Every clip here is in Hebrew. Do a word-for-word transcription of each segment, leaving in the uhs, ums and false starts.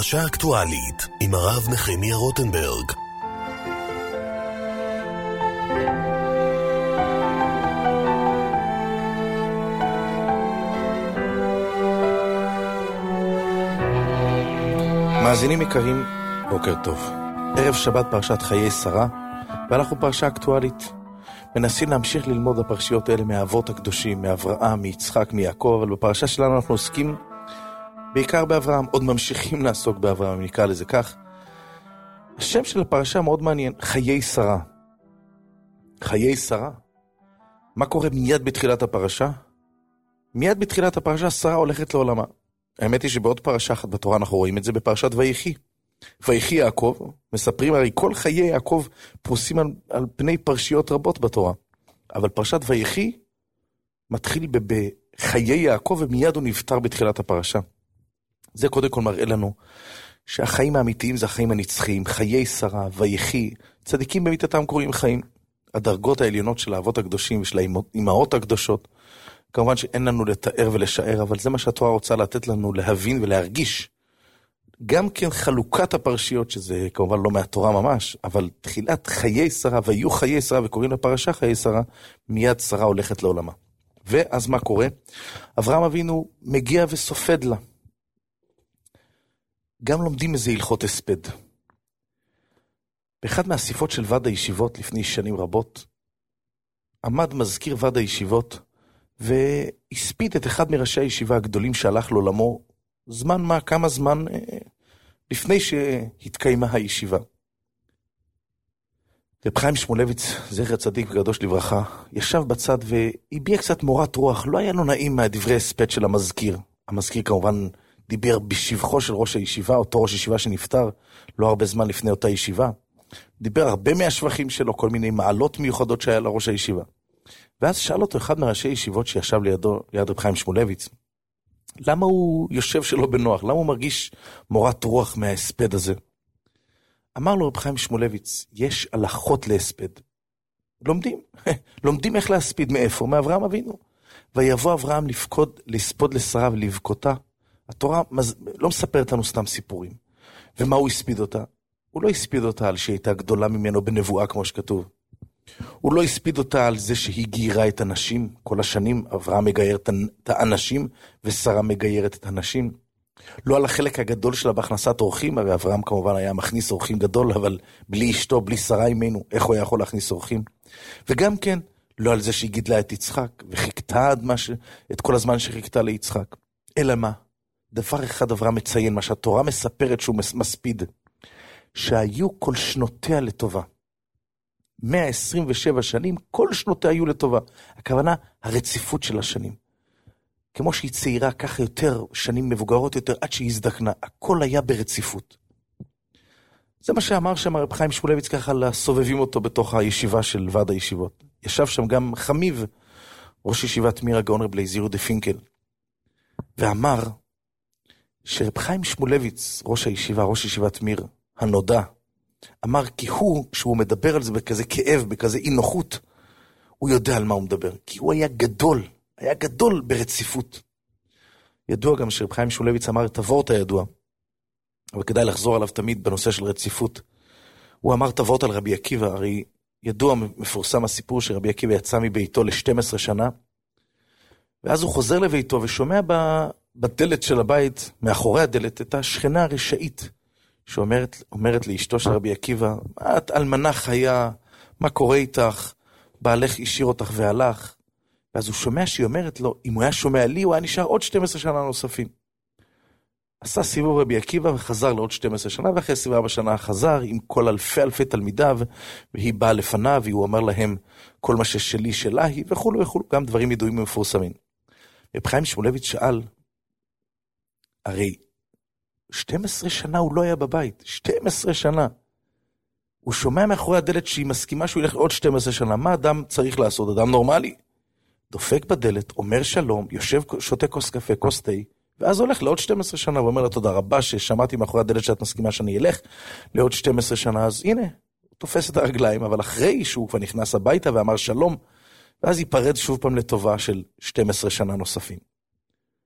פרשה אקטואלית עם הרב נחמיה רוטנברג. מאזינים יקרים, בוקר טוב. ערב שבת פרשת חיי שרה, ואנחנו פרשה אקטואלית. מנסים להמשיך ללמוד הפרשיות האלה מהאבות הקדושים, מאברהם, מיצחק, מיעקב, אבל בפרשה שלנו אנחנו עוסקים בעיקר באברהם, עוד ממשיכים לעסוק באברהם, נקרא לזה כך. השם של הפרשה מאוד מעניין, חיי שרה. חיי שרה? מה קורה מיד בתחילת הפרשה? מיד בתחילת הפרשה שרה הולכת לעולמה. האמת היא שבעוד פרשה אחת בתורה אנחנו רואים את זה בפרשת ויחי. ויחי יעקב, מספרים הרי כל חיי יעקב פרוסים על, על פני פרשיות רבות בתורה. אבל פרשת ויחי מתחיל בחיי יעקב ומיד הוא נפטר בתחילת הפרשה. זה קודם כל מראה לנו שהחיים האמיתיים זה החיים הנצחיים, חיי שרה, ויחי, צדיקים במיתתם קוראים חיים. הדרגות העליונות של האבות הקדושים ושל האימהות הקדושות, כמובן שאין לנו לתאר ולשער, אבל זה מה שהתורה רוצה לתת לנו להבין ולהרגיש. גם כן חלוקת הפרשיות, שזה כמובן לא מהתורה ממש, אבל תחילת חיי שרה, ויהיו חיי שרה, וקוראים לפרשה חיי שרה, מיד שרה הולכת לעולמה. ואז מה קורה? אברהם אבינו מגיע וסופד לה. גם לומדים איזה הלכות הספד. באחד מהסיפות של ועד הישיבות לפני שנים רבות, עמד מזכיר ועד הישיבות, והספיד את אחד מראשי הישיבה הגדולים שהלך לעולמו, זמן מה, כמה זמן לפני שהתקיימה הישיבה. רב חיים שמואלביץ, זכר צדיק וקדוש לברכה, ישב בצד והביע קצת מורת רוח, לא היה לו נעים מהדברי הספד של המזכיר. המזכיר כמובן דיבר בשבחו של ראש הישיבה, אותו ראש הישיבה שנפטר, לא הרבה זמן לפני אותה ישיבה. דיבר הרבה מהשבחים שלו, כל מיני מעלות מיוחדות שהיה לראש הישיבה. ואז שאל אותו אחד מראשי הישיבות שישב לידו, ליד רב חיים שמואלביץ, למה הוא יושב שלא בנוח? למה הוא מרגיש מורת רוח מההספד הזה? אמר לו רב חיים שמואלביץ, יש הלכות להספד. לומדים, לומדים איך להספיד מאיפה? מאברהם אבינו. ויבוא אברהם לפקוד, לספוד לשרה ולבכותה. התורה מז... לא מספרת לנו סתם סיפורים. ומה הוא הספיד אותה? הוא לא הספיד אותה על שהייתה גדולה ממנו בנבואה כמו שכתוב. הוא לא הספיד אותה על זה שהיא גיירה את הנשים. כל השנים אברהם מגייר את האנשים ושרה מגיירת את הנשים. לא על החלק הגדול שלה בהכנסת אורחים, הרי אברהם כמובן היה מכניס אורחים גדול, אבל בלי אשתו, בלי שרה אימנו, איך הוא היה יכול להכניס אורחים? וגם כן, לא על זה שהיא גידלה את יצחק, וחיכתה עד מה ש... את כל הזמן שחיכתה ליצחק. אלא מה? דבר אחד אברהם מציין, מה שהתורה מספרת שהוא מספיד, שהיו כל שנותיה לטובה. מאה עשרים ושבע שנים, כל שנותיה היו לטובה. הכוונה, הרציפות של השנים. כמו שהיא צעירה, ככה יותר, שנים מבוגרות יותר, עד שהיא הזדקנה. הכל היה ברציפות. זה מה שאמר שם רב חיים שמואלביץ, ככה לסובבים אותו בתוך הישיבה של ועד הישיבות. ישב שם גם חמיב, ראש ישיבת מיר הגאון רב אליעזר יהודה פינקל, ואמר שרב חיים שמואלביץ, ראש הישיבה, ראש ישיבת מיר, הנודע, אמר כי הוא, כשהוא מדבר על זה בכזה כאב, בכזה אי נוחות, הוא יודע על מה הוא מדבר. כי הוא היה גדול, היה גדול ברציפות. ידוע גם שרב חיים שמואלביץ אמר את הוורט הידוע, אבל כדאי לחזור עליו תמיד בנושא של רציפות. הוא אמר את הוורט על רבי עקיבא, הרי ידוע מפורסם הסיפור שרבי עקיבא יצא מביתו ל-שתים עשרה שנה, ואז הוא חוזר לביתו ושומע בדלת של הבית, מאחורי הדלת, את השכנה הרשאית, שאומרת אומרת לאשתו של רבי עקיבא, את אלמנה חיה, מה קורה איתך? בעלך השאיר אותך והלך. ואז הוא שומע שהיא אומרת לו, אם הוא היה שומע לי, הוא היה נשאר עוד שתים עשרה שנה נוספים. עשה סיבוב רבי עקיבא וחזר לעוד שתים עשרה שנה, ואחרי עשרים וארבע שנה חזר עם כל אלפי אלפי תלמידיו, והיא באה לפניו, והוא אמר להם, כל מה ששלי שלה היא, וכולו וכולו, גם דברים ידועים ומפורסמים. רב חיים שמואלביץ שאל, הרי שתים עשרה שנה הוא לא היה בבית, שתים עשרה שנה. הוא שומע מאחורי הדלת שהיא מסכימה שהוא ילך עוד שתים עשרה שנה. מה אדם צריך לעשות? אדם נורמלי. דופק בדלת, אומר שלום, יושב, שותה כוס קפה, כוס תה, ואז הולך לעוד שתים עשרה שנה, ואומר לה תודה רבה ששמעתי מאחורי הדלת שאת מסכימה שאני אלך לעוד שתים עשרה שנה, אז הנה, הוא תופס את הרגליים, אבל אחרי שהוא כבר נכנס הביתה ואמר שלום, ואז ייפרד שוב פעם לטובה של שתים עשרה שנה נוספים.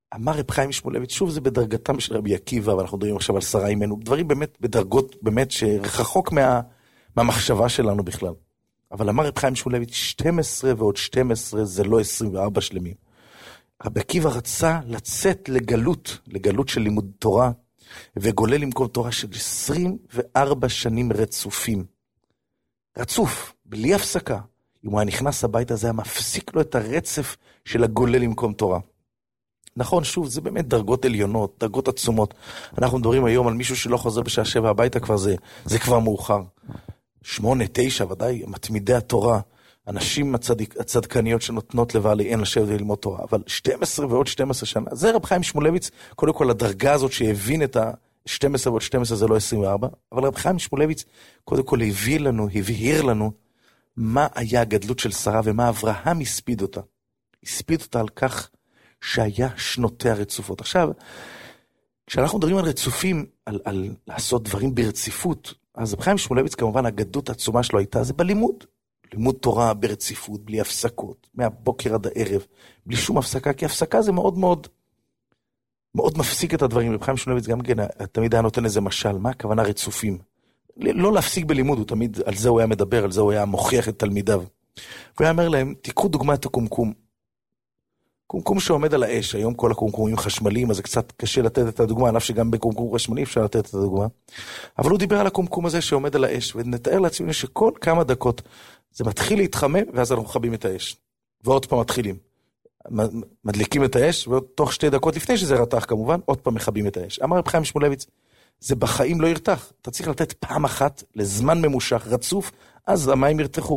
אמר רב חיים שמואלביץ, שוב זה בדרגתם של רבי עקיבא, ואנחנו מדברים עכשיו על שרה אימנו, דברים באמת בדרגות באמת שרחוק מה, מהמחשבה שלנו בכלל. אבל אמר רב חיים שמואלביץ, שתים עשרה ועוד שתים עשרה זה לא עשרים וארבע שלמים. רבי עקיבא רצה לצאת לגלות, לגלות של לימוד תורה, וגולל למקום תורה של עשרים וארבע שנים רצופים. רצוף, בלי הפסקה. אם הוא היה נכנס הביתה, זה היה מפסיק לו את הרצף של הגולל למקום תורה. נכון, שוב, זה באמת דרגות עליונות, דרגות עצומות. אנחנו מדברים היום על מישהו שלא חוזר בשעה שבע הביתה, כבר זה, זה כבר מאוחר. שמונה, תשע, ודאי, מתמידי התורה, אנשים הצדיק, הצדקניות שנותנות לבעליהן לשבת וללמוד תורה, אבל שתים עשרה ועוד שתים עשרה שנה, זה רב חיים שמואלביץ, קודם כל הדרגה הזאת שהבין את ה-שתים עשרה ועוד שתים עשרה זה לא עשרים וארבע, אבל רב חיים שמואלביץ קודם כל הביא לנו, הבהיר לנו, מה היה הגדלות של שרה ומה אברהם הספיד אותה. הספיד אותה על כך שהיה שנותיה רצופות. עכשיו, כשאנחנו מדברים על רצופים, על, על לעשות דברים ברציפות, אז רב חיים שמואלביץ כמובן הגדלות העצומה שלו הייתה, זה בלימוד. לימוד תורה ברציפות, בלי הפסקות, מהבוקר עד הערב, בלי שום הפסקה, כי הפסקה זה מאוד מאוד, מאוד מפסיק את הדברים. רב חיים שמואלביץ גם כן, תמיד היה נותן איזה משל, מה הכוונה רצופים? לא להפסיק בלימוד, הוא תמיד, על זה הוא היה מדבר, על זה הוא היה מוכיח את תלמידיו. והוא היה אומר להם, תיקחו דוגמה את הקומקום. קומקום שעומד על האש, היום כל הקומקומים חשמליים, אז זה קצת קשה לתת את הדוגמה, עליו שגם בקומקום חשמלי אפשר לתת את הדוגמה. אבל הוא דיבר על הקומקום הזה שעומד על האש, ונתאר לעצמנו שכל כמה דקות זה מתחיל להתחמם, ואז אנחנו מכבים את האש. ועוד פעם מתחילים. מדליקים את האש, ותוך שתי דקות לפני שזה רתח כמובן, עוד פעם מכבים את האש. אמר רב חיים שמואלביץ, זה בחיים לא ירתח. אתה צריך לתת פעם אחת, לזמן ממושך, רצוף, אז המים ירתחו.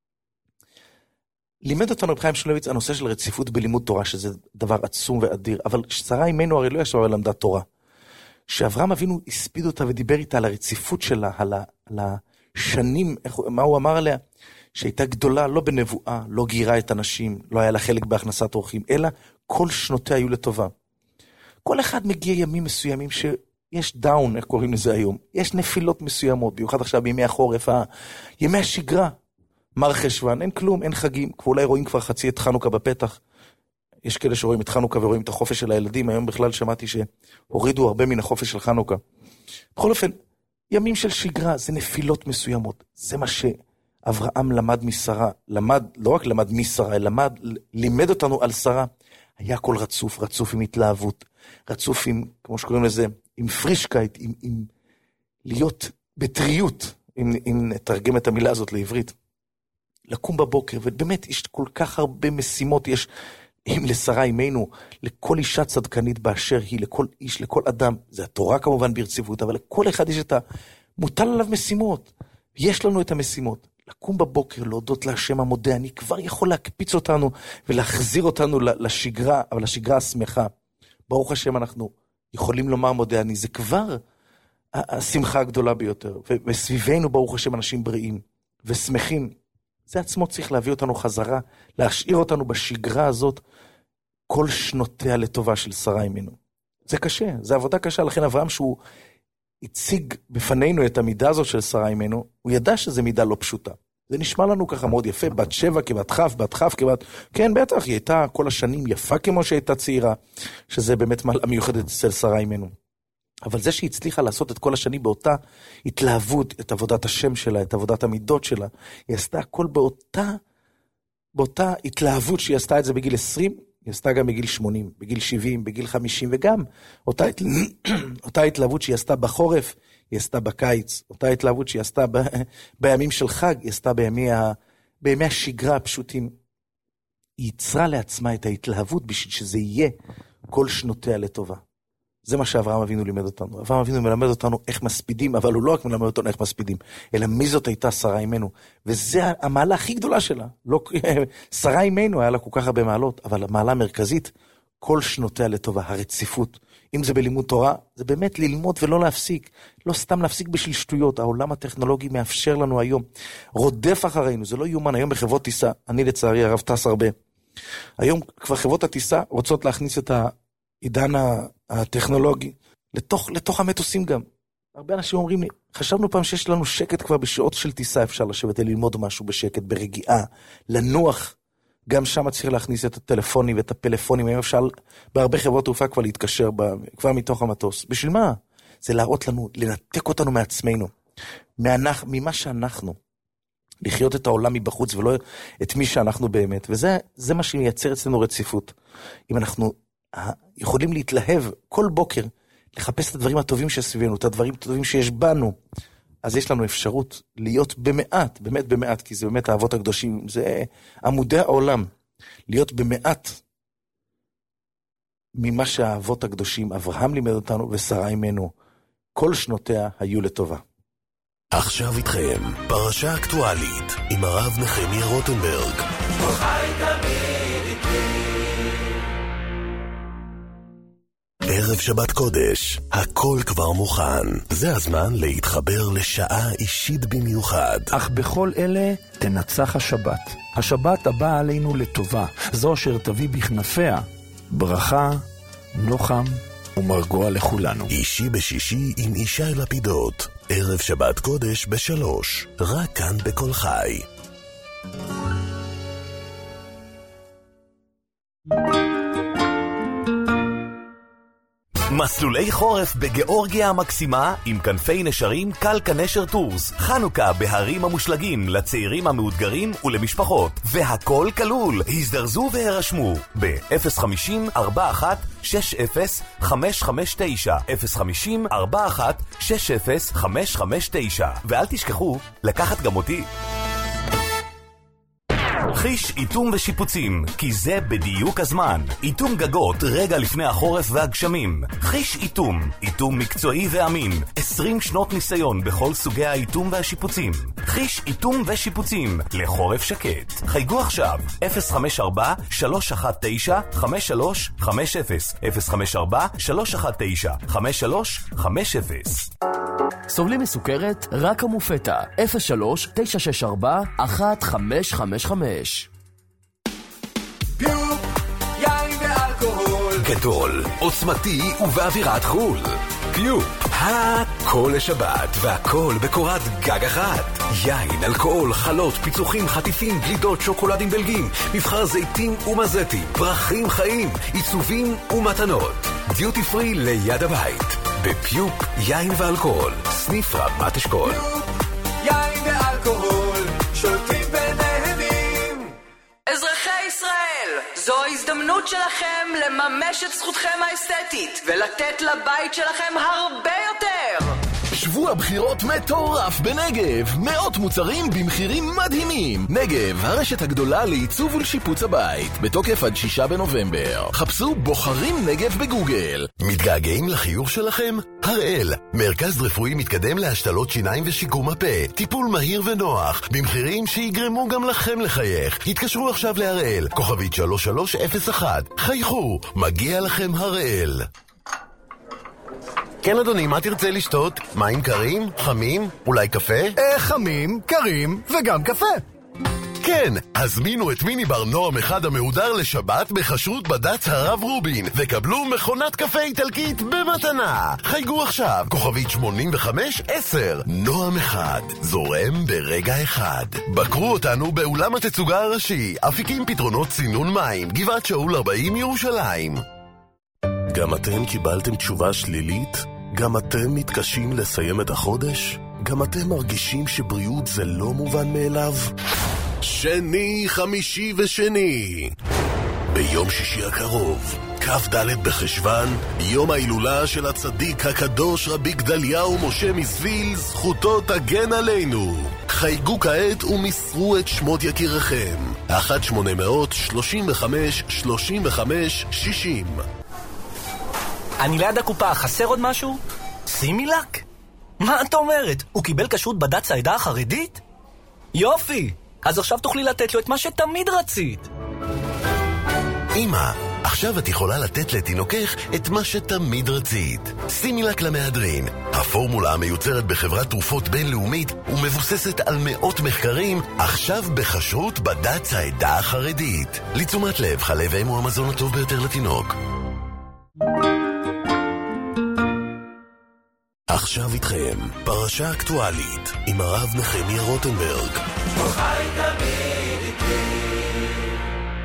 לימד אותנו רב חיים שמואלביץ הנושא של רציפות בלימוד תורה, שזה דבר עצום ואדיר, אבל שרה אימנו הרי לא ישבה ולמדה תורה. שאברהם אבינו הספיד אותה ודיבר איתה על הרציפות שלה, על, ה, על השנים, איך, מה הוא אמר עליה? שהייתה גדולה, לא בנבואה, לא גירה את אנשים, לא היה לה חלק בהכנסת אורחים, אלא כל שנותיה היו לטובה. כל אחד מגיע ימים מסוימים שיש דאון, איך קוראים לזה היום, יש נפילות מסוימות, ביוחד עכשיו בימי החורף, ימי השגרה, מר חשוון, אין כלום, אין חגים, ואולי רואים כבר חצי את חנוכה בפתח, יש כאלה שרואים את חנוכה ורואים את החופש של הילדים, היום בכלל שמעתי שהורידו הרבה מן החופש של חנוכה. בכל אופן, ימים של שגרה, זה נפילות מסוימות, זה מה שאברהם למד משרה, למד, לא רק למד משרה, אלא למד, לימד אותנו על שרה, היה הכל רצוף, רצוף עם התלהבות, רצוף עם, כמו שקוראים לזה, עם פרישקייט, עם, עם להיות בטריות, אם, אם נתרגם את המילה הזאת לעברית, לקום בבוקר, ובאמת יש כל כך הרבה משימות, יש, אם לשרה אימנו, לכל אישה צדקנית באשר היא, לכל איש, לכל אדם, זה התורה כמובן ברציפות, אבל לכל אחד יש את המוטל עליו משימות, יש לנו את המשימות, לקום בבוקר, להודות להשם המודה, אני כבר יכול להקפיץ אותנו, ולהחזיר אותנו לשגרה, אבל לשגרה השמחה, ברוך השם אנחנו יכולים לומר מודה אני, זה כבר השמחה הגדולה ביותר, וסביבנו ברוך השם אנשים בריאים, ושמחים, זה עצמו צריך להביא אותנו חזרה, להשאיר אותנו בשגרה הזאת, כל שנותיה לטובה של שרה אימנו. זה קשה, זה עבודה קשה, לכן אברהם שהוא הציג בפנינו את המידה הזאת של שרה אימנו, הוא ידע שזה מידה לא פשוטה. זה נשמע לנו ככה מאוד יפה, בת שבע כבת חף, בת חף כבת... כן, בטח, היא הייתה כל השנים יפה כמו שהייתה צעירה, שזה באמת מעלה מיוחדת אצל שרה אימנו. אבל זה שהיא הצליחה לעשות את כל השנים באותה התלהבות, את עבודת השם שלה, את עבודת המידות שלה, היא עשתה הכל באותה, באותה התלהבות שהיא עשתה את זה בגיל עשרים, היא עשתה גם בגיל שמונים, בגיל שבעים, בגיל חמישים, וגם אותה, אותה התלהבות שהיא עשתה בחורף, היא עשתה בקיץ, אותה התלהבות שהיא עשתה ב, בימים של חג, היא עשתה בימי, ה, בימי השגרה הפשוטים. היא יצרה לעצמה את ההתלהבות בשביל שזה יהיה כל שנותיה לטובה. זה מה שאברהם אבינו לימד אותנו. אברהם אבינו מלמד אותנו איך מספידים, אבל הוא לא רק מלמד אותנו איך מספידים, אלא מי זאת הייתה שרה אימנו. וזה המעלה הכי גדולה שלה. לא, שרה אימנו היה לה כל כך הרבה מעלות, אבל המעלה המרכזית, כל שנותיה לטובה, הרציפות. אם זה בלימוד תורה, זה באמת ללמוד ולא להפסיק. לא סתם להפסיק בשביל שטויות. העולם הטכנולוגי מאפשר לנו היום. רודף אחרינו, זה לא יומן. היום בחברות טיסה, אני לצערי הרב טס הרבה. היום כבר חברות הטיסה רוצות להכניס את העידן הטכנולוגי לתוך, לתוך המטוסים גם. הרבה אנשים אומרים לי, חשבנו פעם שיש לנו שקט כבר בשעות של טיסה, אפשר לשבת וללמוד משהו בשקט, ברגיעה, לנוח גם שם צריך להכניס את הטלפונים ואת הפלאפונים, אם אפשר בהרבה חברות תעופה כבר להתקשר כבר מתוך המטוס. בשביל מה? זה להראות לנו, לנתק אותנו מעצמנו, מאנח, ממה שאנחנו, לחיות את העולם מבחוץ ולא את מי שאנחנו באמת, וזה זה מה שמייצר אצלנו רציפות. אם אנחנו יכולים להתלהב כל בוקר, לחפש את הדברים הטובים שסביבנו, את הדברים הטובים שיש בנו, אז יש לנו אפשרות להיות במעט, באמת במעט, כי זה באמת האבות הקדושים, זה עמודי העולם, להיות במעט ממה שהאבות הקדושים, אברהם לימד אותנו ושרה אימנו, כל שנותיה היו לטובה. עכשיו איתכם, פרשה אקטואלית, עם הרב נחמיה רוטנברג. חי תמיד איתי. ערב שבת קודש, הכל כבר מוכן. זה הזמן להתחבר לשעה אישית במיוחד. אך בכל אלה תנצח השבת. השבת הבאה עלינו לטובה, זו אשר תביא בכנפיה ברכה, נוחם ומרגוע לכולנו. אישי בשישי עם ישי לפידות. ערב שבת קודש בשלוש, רק כאן בכל חי. מסלולי חורף בגיאורגיה המקסימה עם כנפי נשרים קלקה נשר טורס. חנוכה בהרים המושלגים לצעירים המאותגרים ולמשפחות. והכל כלול. הזדרזו והרשמו ב-אפס חמישים ארבע אחת שש אפס חמש חמש תשע אפס חמישים ארבע אחת שש אפס חמש חמש תשע. ואל תשכחו לקחת גם אותי. חיש איתום ושיפוצים, כי זה בדיוק הזמן. איתום גגות רגע לפני החורף והגשמים. חיש איתום, איתום מקצועי ואמין. עשרים שנות ניסיון בכל סוגי האיתום והשיפוצים. חיש איתום ושיפוצים, לחורף שקט. חייגו עכשיו, אפס חמש ארבע שלוש אחת תשע חמש שלוש חמש אפס, אפס חמש ארבע שלוש אחת תשע חמש שלוש חמש אפס. סובלים מסוכרת? רק המופתה, אפס שלוש תשע שש ארבע אחת חמש חמש חמש. פיופ, יין ואלכוהול גדול, עוצמתי ובאווירת חול. פיופ, הכל לשבת והכל בקורת גג אחת. יין, אלכוהול, חלות, פיצוחים, חטיפים, גלידות, שוקולדים בלגים, מבחר זיתים ומזטים, פרחים חיים, עיצובים ומתנות. דיוטי פרי ליד הבית. בפיופ, יין ואלכוהול, סניף רמת אשכול. פיופ, יין ואלכוהול, שולטים ונהנים. אזרחי ישראל, זו ההזדמנות שלכם לממש את זכותכם האסתטית ולתת לבית שלכם הרבה יותר. שבוע בחירות מטורף בנגב, מאות מוצרים במחירים מדהימים. נגב, הרשת הגדולה לעיצוב ולשיפוץ הבית, בתוקף עד שישה בנובמבר. חפשו בוחרים נגב בגוגל. מתגעגעים לחיוך שלכם? הראל, מרכז רפואי מתקדם להשתלות שיניים ושיקום הפה, טיפול מהיר ונוח, במחירים שיגרמו גם לכם לחייך. התקשרו עכשיו להראל, כוכבית שלוש שלוש אפס אחת. חייכו, מגיע לכם הראל. כן אדוני, מה תרצה לשתות? מים קרים? חמים? אולי קפה? אה, חמים, קרים וגם קפה. כן, הזמינו את מיני בר נועם אחד המהודר לשבת בחשרות בד"ץ הרב רובין וקבלו מכונת קפה איטלקית במתנה. חייגו עכשיו, כוכבית שמונים וחמש עשר. נועם אחד, זורם ברגע אחד. בקרו אותנו באולם התצוגה הראשי, אפיקים פתרונות צינון מים, גבעת שאול ארבעים ירושלים. גם אתם קיבלתם תשובה שלילית? גם אתם מתקשים לסיים את החודש? גם אתם מרגישים שבריאות זה לא מובן מאליו? שני, חמישי ושני. ביום שישי הקרוב, כף ד' בחשוון, יום ההילולה של הצדיק הקדוש רבי גדליהו משה מסוויל, זכותו תגן עלינו. חייגו כעת ומסרו את שמות יקיריכם. אחת שמונה מאות שלושים וחמש שלושים וחמש שישים. אני ליד הקופה, חסר עוד משהו? שימי לק. מה את אומרת? הוא קיבל כשרות בד"ץ העדה החרדית? יופי! אז עכשיו תוכלי לתת לו את מה שתמיד רצית. אמא, עכשיו את יכולה לתת לתינוקך את מה שתמיד רצית. שימי לק למהדרין. הפורמולה המיוצרת בחברת תרופות בינלאומית ומבוססת על מאות מחקרים, עכשיו בכשרות בד"ץ העדה החרדית. לתשומת לב, חלב אם הוא המזון הטוב ביותר לתינוק. עכשיו איתכם, פרשה אקטואלית, עם הרב נחמיה רוטנברג. חי תמיד איתי.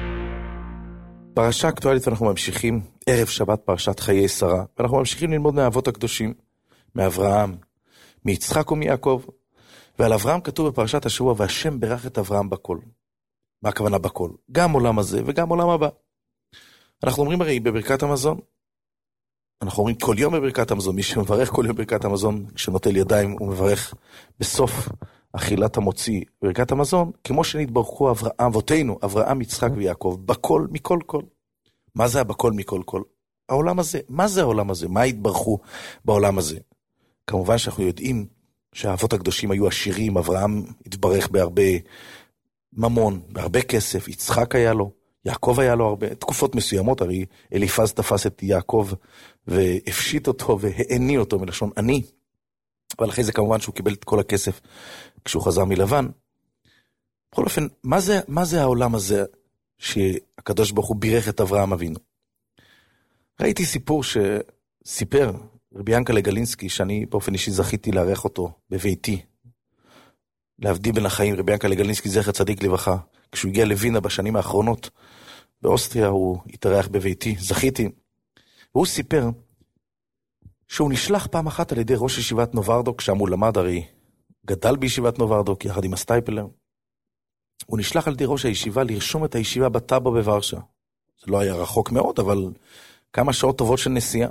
פרשה אקטואלית, ואנחנו ממשיכים ערב שבת פרשת חיי שרה, ואנחנו ממשיכים ללמוד מהאבות הקדושים, מאברהם, מיצחק ומיעקב, ועל אברהם כתוב בפרשת השבוע, והשם ברך את אברהם בכל. מה הכוונה בכל? גם עולם הזה וגם עולם הבא. אנחנו אומרים הרי בברכת המזון, אנחנו אומרים כל יום בברכת המזון, מי שמברך כל יום בברכת המזון, כשנוטל ידיים הוא מברך בסוף אכילת המוציא בברכת המזון, כמו שנתברכו אבותינו, אברהם, יצחק ויעקב, בכל מכל כל. מה זה הבכל מכל כל? העולם הזה. מה זה העולם הזה? מה התברכו בעולם הזה? כמובן שאנחנו יודעים שהאבות הקדושים היו עשירים, אברהם התברך בהרבה ממון, בהרבה כסף, יצחק היה לו, יעקב היה לו הרבה, תקופות מסוימות, הרי אליפז תפס את יעקב והפשיט אותו והעני אותו מלשון עני, אבל אחרי זה כמובן שהוא קיבל את כל הכסף כשהוא חזר מלבן. בכל אופן, מה זה, מה זה העולם הזה שהקדוש ברוך הוא בירך את אברהם אבינו? ראיתי סיפור שסיפר רבי ינקלה גלינסקי, שאני באופן אישי זכיתי לארח אותו בביתי, להבדיל בין החיים. רבי ינקלה גלינסקי זכר צדיק לברכה, כשהוא הגיע לווינה בשנים האחרונות באוסטריה, הוא התארח בביתי, זכיתי. והוא סיפר שהוא נשלח פעם אחת על ידי ראש ישיבת נוברדוק, שם הוא למד, הרי גדל בישיבת נוברדוק יחד עם הסטייפלר. הוא נשלח על ידי ראש הישיבה לרשום את הישיבה בטאבו בוורשה. זה לא היה רחוק מאוד, אבל כמה שעות טובות של נסיעה.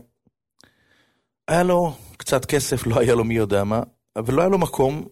היה לו קצת כסף, לא היה לו מי יודע מה, אבל לא היה לו מקום,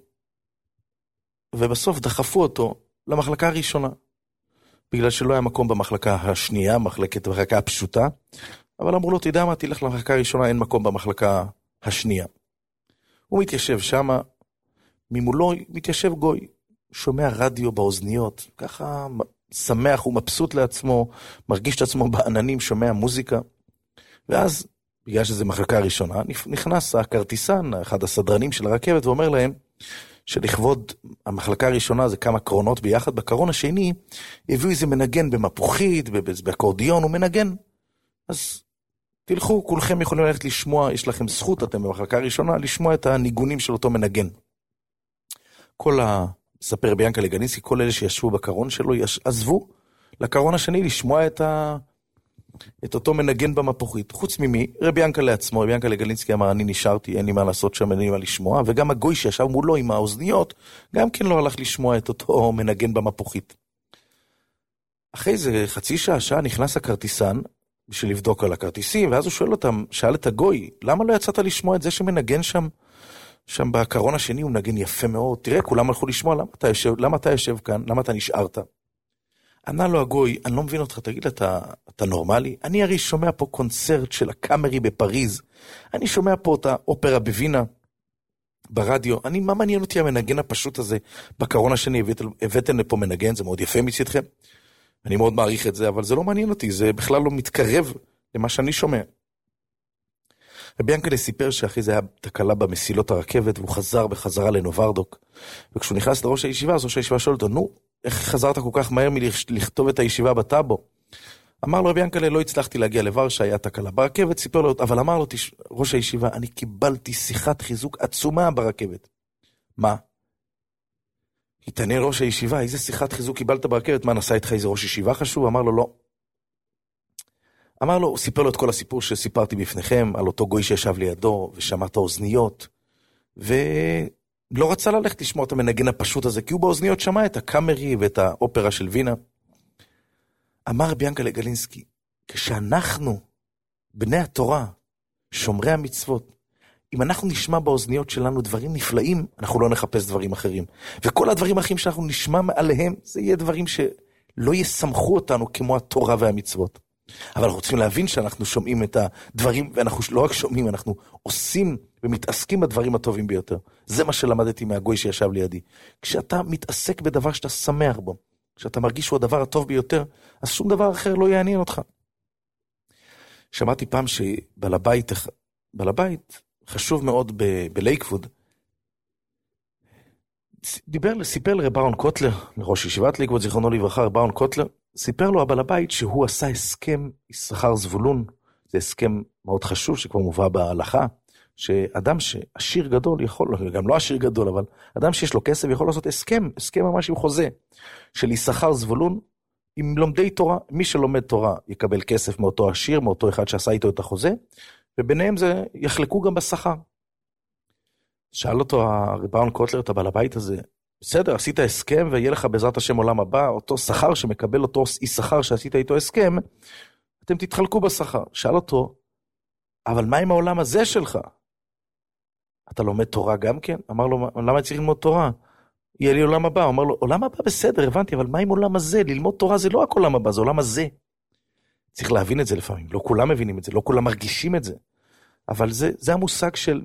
ובסוף דחפו אותו למחלקה הראשונה, בגלל שלא היה מקום במחלקה השנייה, מחלקת המחלקה הפשוטה, אבל אמרו לו, תדע מה, תלך למחלקה הראשונה, אין מקום במחלקה השנייה. הוא מתיישב שם, ממולו מתיישב גוי, שומע רדיו באוזניות, ככה שמח ומבסוט לעצמו, מרגיש את עצמו בעננים, שומע מוזיקה, ואז, בגלל שזו מחלקה הראשונה, נכנס הכרטיסן, אחד הסדרנים של הרכבת, ואומר להם, שלכבוד המחלקה הראשונה זה כמה קרונות ביחד, בקרון השני הביאו איזה מנגן במפוחית, באקורדיון, הוא מנגן. אז תלכו, כולכם יכולים ללכת לשמוע, יש לכם זכות, אתם במחלקה הראשונה, לשמוע את הניגונים של אותו מנגן. כל ה... ספר רבי ינקלה גלינסקי, כל אלה שישבו בקרון שלו, עזבו לקרון השני לשמוע את ה... את אותו מנגן במפוחית. חוץ ממי, רבי ינקלה לעצמו, רבי ינקלה גלינסקי אמר, אני נשארתי, אין לי מה לעשות שם, אין לי מה לשמוע, וגם הגוי שישב מולו עם האוזניות, גם כן לא הלך לשמוע את אותו מנגן במפוחית. אחרי זה חצי שעה, שעה, נכנס הכרטיסן, בשביל לבדוק על הכרטיסים, ואז הוא שואל אותם, שאל את הגוי, למה לא יצאת לשמוע את זה שמנגן שם, שם בקרון השני, הוא מנגן יפה מאוד, תראה, כולם הלכו לשמוע, למה אתה יושב, למה אתה יושב כאן, למה אתה נשארת? ענה לו הגוי, אני לא מבין אותך, תגיד, אתה, אתה נורמלי? אני הרי שומע פה קונצרט של הקאמרי בפריז, אני שומע פה את האופרה בווינה, ברדיו, אני, מה מעניין אותי המנגן הפשוט הזה, בקרון השני, הבאתם, הבאתם לפה מנגן, זה מאוד יפה מצדכם, אני מאוד מעריך את זה, אבל זה לא מעניין אותי, זה בכלל לא מתקרב למה שאני שומע. רבי ינקלה סיפר שאחרי זה היה תקלה במסילות הרכבת, והוא חזר בחזרה לנוברדוק, וכשהוא נכנס לראש הישיבה, אז ראש הישיבה שואל אותו, נו, איך חזרת כל כך מהר מלכתוב את הישיבה בטאבו? אמר לו רבי ינקלה, לא הצלחתי להגיע לוורשה, היה תקלה ברכבת, סיפר לו, אבל אמר לו, ראש הישיבה, אני קיבלתי שיחת חיזוק עצומה ברכבת. מה? התעניין ראש הישיבה, איזה שיחת חיזוק קיבלת ברכבת? מה, נסע איתך איזה ראש ישיבה חשוב? אמר לו, לא. אמר לו, הוא סיפר לו את כל הסיפור שסיפרתי בפניכם, על אותו גוי שישב לידו, ושמע את האוזניות, ולא רצה ללכת לשמוע את המנגן הפשוט הזה, כי הוא באוזניות שמע את הקאמרי ואת האופרה של וינה. אמר רבי ינקלה גלינסקי, כשאנחנו, בני התורה, שומרי המצוות, אם אנחנו נשמע באוזניות שלנו דברים נפלאים, אנחנו לא נחפש דברים אחרים. וכל הדברים האחרים שאנחנו נשמע עליהם, זה יהיה דברים שלא יסמכו אותנו כמו התורה והמצוות. אבל אנחנו רוצים להבין שאנחנו שומעים את הדברים, ואנחנו לא רק שומעים, אנחנו עושים ומתעסקים בדברים הטובים ביותר. זה מה שלמדתי מהגוי שישב לידי. כשאתה מתעסק בדבר שאתה שמח בו, כשאתה מרגיש שהוא הדבר הטוב ביותר, אז שום דבר אחר לא יעניין אותך. שמעתי פעם שבעל הבית, בעל הבית חשוב מאוד ב- בלייקווד, דיבר, סיפר לרב אהרון קוטלר, לראש ישיבת לייקווד, זיכרונו לברכה, רב אהרון קוטלר, סיפר לו הבעל הבית שהוא עשה הסכם יששכר זבולון, זה הסכם מאוד חשוב שכבר מובא בהלכה, שאדם שעשיר גדול יכול, גם לא עשיר גדול, אבל אדם שיש לו כסף יכול לעשות הסכם, הסכם ממש עם חוזה, של יששכר זבולון, עם לומדי תורה. מי שלומד תורה יקבל כסף מאותו עשיר, מאותו אחד שעשה איתו את החוזה, וביניהם זה יחלקו גם בשכר. שאל אותו הרב קוטלר, את הבעל הבית הזה, בסדר, עשית הסכם ויהיה לך בעזרת השם עולם הבא, אותו שכר שמקבל אותו אי שכר שעשית איתו הסכם, אתם תתחלקו בשכר. שאל אותו, אבל מה עם העולם הזה שלך? אתה לומד תורה גם כן? אמר לו, למה צריך ללמוד תורה? יהיה לי עולם הבא. הוא אמר לו, עולם הבא בסדר, הבנתי, אבל מה עם עולם הזה? ללמוד תורה זה לא רק עולם הבא, זה עולם הזה. צריך להבין את זה לפעמים, לא כולם מבינים את זה, לא כולם מרגישים את זה. אבל זה, זה המושג של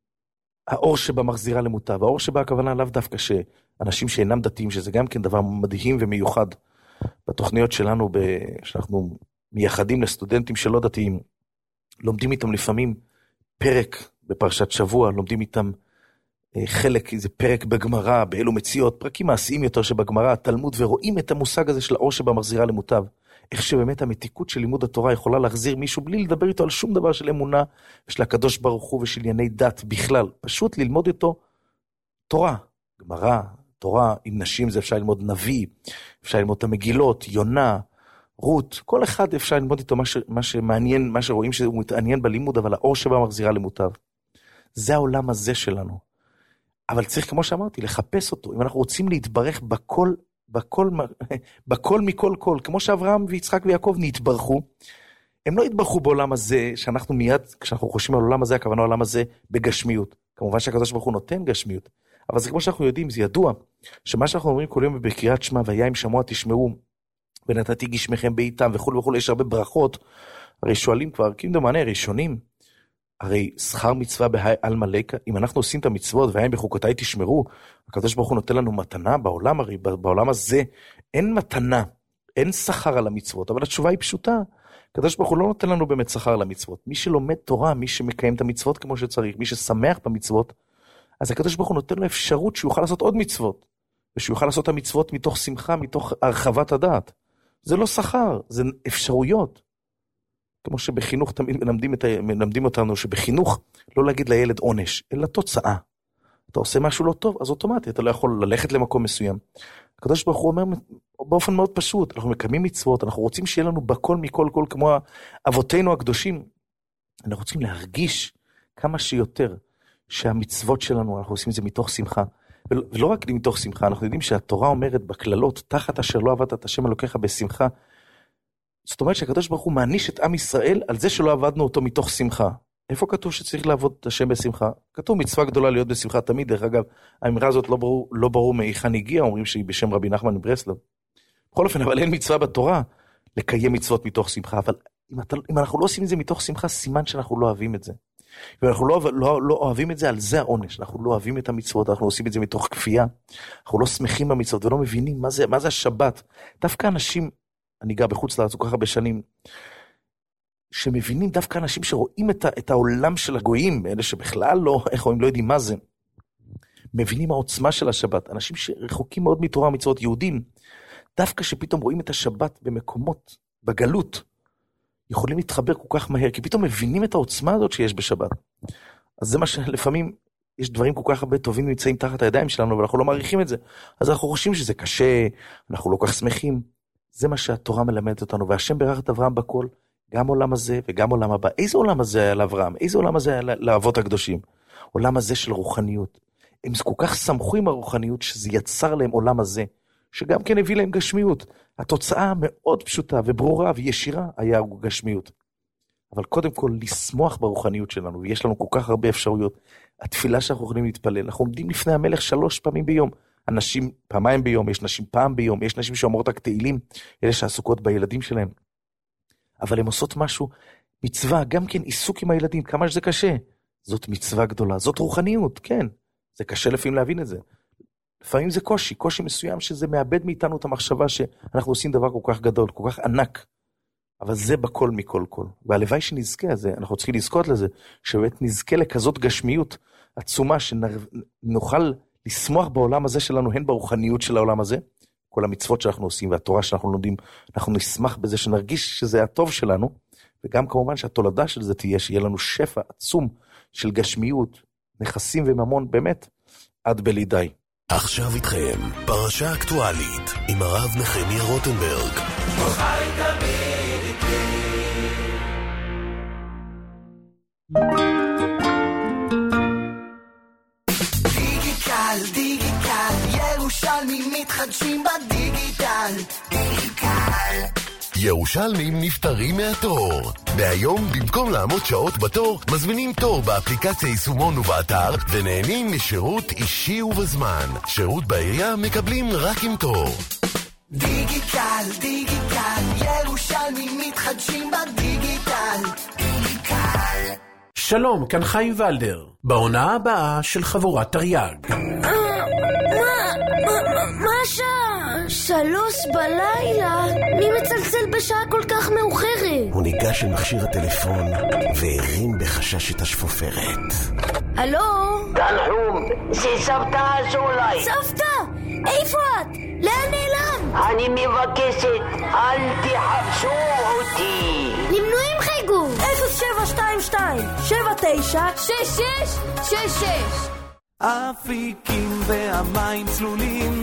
האור שבה מחזירה למוטב. האור שבה הכוונה לאו דווקא שאנשים שאינם דתיים, שזה גם כן דבר מדהים ומיוחד בתוכניות שלנו, שאנחנו מייחדים לסטודנטים שלא דתיים, לומדים איתם לפעמים פרק בפרשת שבוע, לומדים איתם חלק, איזה פרק בגמרא, באלו מציאות, פרקים מעשיים יותר שבגמרא, התלמוד, ורואים את המושג הזה של האור שבה מחזירה למוטב. איך שבאמת המתיקות של לימוד התורה יכולה להחזיר מישהו בלי לדבר איתו על שום דבר של אמונה, ושל הקדוש ברוך הוא ושל ענייני דת בכלל. פשוט ללמוד איתו תורה, גמרא, תורה עם נשים זה אפשר ללמוד נביא, אפשר ללמוד את המגילות, יונה, רות, כל אחד אפשר ללמוד איתו מה, ש, מה שמעניין, מה שרואים שהוא מתעניין בלימוד, אבל האור שבה מחזירה למוטב. זה העולם הזה שלנו. אבל צריך, כמו שאמרתי, לחפש אותו. אם אנחנו רוצים להתברך בכל, בכל, בכל מכל כל, כמו שאברהם ויצחק ויעקב נתברכו, הם לא התברכו בעולם הזה, שאנחנו מיד, כשאנחנו חושבים על העולם הזה, הכוונה העולם הזה בגשמיות. כמובן שהקדוש ברוך הוא נותן גשמיות. אבל זה כמו שאנחנו יודעים, זה ידוע, שמה שאנחנו אומרים כל יום בקריאת שמע, והיה אם שמוע תשמעו, ונתתי גשמכם בעיתם וכו' וכו', יש הרבה ברכות. הרי שואלים כבר, כי דמענה ראשונים, הרי שכר מצווה בעל מלכה, אם אנחנו עושים את המצוות והיה בחוקותיי תשמרו, הקדוש ברוך הוא נותן לנו מתנה בעולם, הרי בעולם הזה אין מתנה, אין שכר על המצוות, אבל התשובה היא פשוטה, הקדוש ברוך הוא לא נותן לנו באמת שכר על המצוות. מי שלומד תורה, מי שמקיים את המצוות כמו שצריך, מי ששמח במצוות, אז הקדוש ברוך הוא נותן לו אפשרות שהוא יוכל לעשות עוד מצוות, ושהוא יוכל לעשות את המצוות מתוך שמחה, מתוך הרחבת הדעת. זה לא שכר, זה אפשרויות. כמו שבחינוך תמיד מלמדים, את, מלמדים אותנו שבחינוך לא להגיד לילד עונש, אלא תוצאה. אתה עושה משהו לא טוב, אז אוטומטי, אתה לא יכול ללכת למקום מסוים. הקדוש ברוך הוא אומר באופן מאוד פשוט, אנחנו מקיימים מצוות, אנחנו רוצים שיהיה לנו בכל מכל כל כמו אבותינו הקדושים. אנחנו רוצים להרגיש כמה שיותר שהמצוות שלנו, אנחנו עושים את זה מתוך שמחה. ולא רק מתוך שמחה, אנחנו יודעים שהתורה אומרת בכללות, תחת אשר לא עבדת את השם אלוקיך בשמחה. זאת אומרת שהקדוש ברוך הוא מעניש את עם ישראל על זה שלא עבדנו אותו מתוך שמחה. איפה כתוב שצריך לעבוד את השם בשמחה? כתוב מצווה גדולה להיות בשמחה תמיד. דרך אגב, האמרה הזאת לא ברור, לא ברור מאיכן הגיע, אומרים שהיא בשם רבי נחמן מברסלב. בכל אופן, אבל אין מצווה בתורה לקיים מצוות מתוך שמחה. אבל אם, אתה, אם אנחנו לא עושים את זה מתוך שמחה, סימן שאנחנו לא אוהבים את זה. ואנחנו לא, לא, לא אוהבים את זה, על זה העונש. אנחנו לא אוהבים את המצוות, אנחנו עושים את זה מתוך כפייה. אנחנו לא שמחים במצוות ולא מבינים מה זה, מה זה השבת. דווקא אנשים, אני גר בחוץ לארץ כל כך הרבה שנים, שמבינים דווקא אנשים שרואים את, ה, את העולם של הגויים, אלה שבכלל לא, איך הם לא יודעים מה זה, מבינים העוצמה של השבת. אנשים שרחוקים מאוד מתורה ומצוות, יהודים, דווקא שפתאום רואים את השבת במקומות, בגלות, יכולים להתחבר כל כך מהר, כי פתאום מבינים את העוצמה הזאת שיש בשבת. אז זה מה שלפעמים, יש דברים כל כך הרבה טובים נמצאים תחת הידיים שלנו, ואנחנו לא מעריכים את זה. אז אנחנו חושבים שזה קשה, אנחנו לא כך שמחים. זה מה שהתורה מלמדת אותנו, והשם ברך את אברהם בכל, גם עולם הזה וגם עולם הבא. איזה עולם הזה היה לאברהם? איזה עולם הזה היה לאבות הקדושים? עולם הזה של רוחניות. הם כל כך שמחו עם הרוחניות, שזה יצר להם עולם הזה, שגם כן הביא להם גשמיות. התוצאה מאוד פשוטה וברורה וישירה היה גשמיות. אבל קודם כל, לשמוח ברוחניות שלנו, ויש לנו כל כך הרבה אפשרויות. התפילה שאנחנו יכולים להתפלל, אנחנו עומדים לפני המלך שלוש פעמים ביום. אנשים פעמיים ביום, יש נשים פעם ביום, יש נשים שאומרות רק תהילים, אלה שעסוקות בילדים שלהם. אבל הן עושות משהו, מצווה, גם כן עיסוק עם הילדים, כמה שזה קשה. זאת מצווה גדולה, זאת רוחניות, כן. זה קשה לפעמים להבין את זה. לפעמים זה קושי, קושי מסוים שזה מאבד מאיתנו את המחשבה שאנחנו עושים דבר כל כך גדול, כל כך ענק. אבל זה בכל מכל כל. והלוואי שנזכה לזה, אנחנו צריכים לזכות לזה, שבאמת נזכה לכזאת גשמיות עצומה, שנוכל לשמוח בעולם הזה שלנו, הן ברוחניות של העולם הזה, כל המצוות שאנחנו עושים והתורה שאנחנו לומדים, אנחנו נשמח בזה שנרגיש שזה הטוב שלנו, וגם כמובן שהתולדה של זה תהיה, שיהיה לנו שפע עצום של גשמיות, נכסים וממון באמת, עד בלי די. עכשיו איתכם, פרשה אקטואלית, עם הרב נחמיה רוטנברג. חי תמיד איתי. דיגיטל, דיגיטל, ירושלמים מתחדשים בדיגיטל. דיגיטל. ירושלמים נפטרים מהתור. מהיום, במקום לעמוד שעות בתור, מזמינים תור באפליקציה יישומון ובאתר, ונהנים משירות אישי ובזמן. שירות בעירייה מקבלים רק עם תור. דיגיטל, דיגיטל, ירושלמים מתחדשים בדיגיטל. דיגיטל. שלום, כאן חיים ולדר, בעונה הבאה של חבורת תרי"ג. מה? מה השעה? שלוש בלילה? מי מצלצל בשעה כל כך מאוחרת? הוא ניגש אל מכשיר הטלפון והרים בחשש את השפופרת. הלו? תנחום, זה סבתא אזולאי. סבתא? איפה את? לאן נעלם? אני מבקשת, אל תחפשו אותי. למנועים חייגו אפס שבע שתיים שתיים שבע תשע שש שש שש שש. אפיקים והמים צלולים